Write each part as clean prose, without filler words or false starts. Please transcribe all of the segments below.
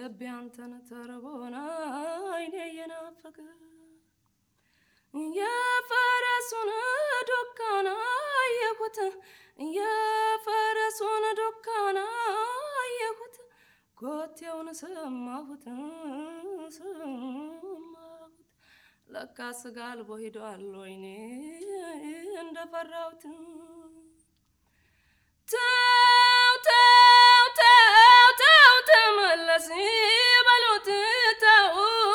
ልቤ አንተን ተርቦና አይኔ የናፈቀ የፈረሱን ዱካና አየሁት የፈረሱን ዱካና አየሁት ኮቴውን ሰማሁት ለካስ ጋልቦ ሄዷል ወይኔ እንደፈራሁት ተው ተው ተው ተው ተመለስ በሉት ተው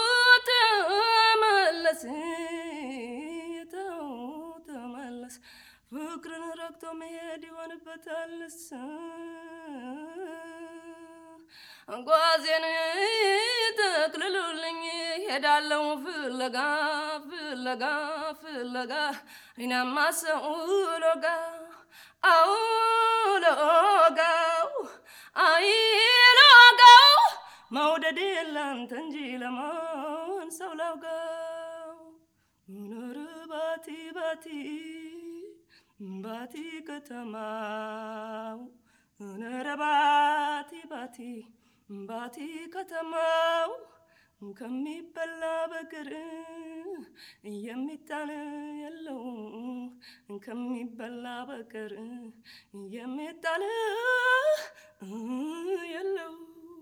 ተመለስ ተው ተመለስ ፍቅርን ረግቶ መሄድ ይሆንበታልስ ጓዜን ጠቅልሉልኝ ሄዳለሁ ፍለጋ ፍለጋ ፍለጋ አይናማ ሰው ሎጋ አው ሎጋው አይ ሎጋው መውደድ ላንተ እንጂ ለማን ሰው ላውጋው ኑር ባቲ ባቲ ባቲ ከተማው ኑር ባቲ ባቲ ባቲ ከተማው ከሚበላ በቀር የሚጣል የለው ከሚበላ በቀር የሚጣል የለው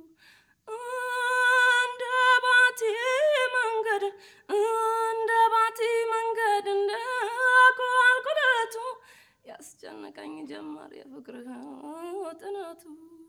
እንደ ባቲ መንገድ እንደ ባቲ መንገድ እንደ ቁልቁለቱ ያስጨነቀኝ ጀመር የፍቅርህ ጥናቱ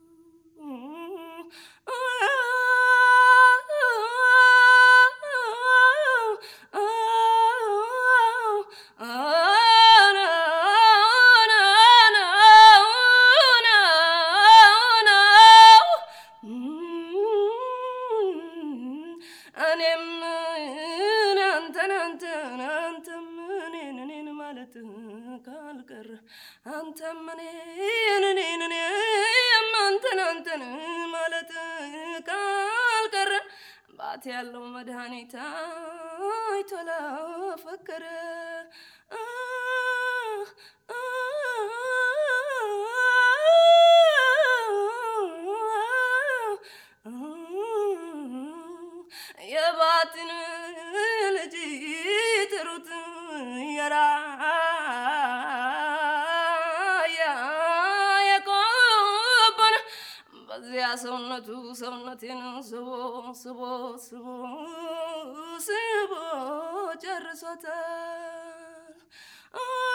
አንተም እኔን አንተን ማለት ካልቀረ ባት ያለው መድኃኒት አይቶ ላፈቀረ የባትን ልጅ ትሩት የራ በዚያ ሰውነቱ ሰውነቴን ስቦ ስቦ ስቦ ስቦ ጨርሶታል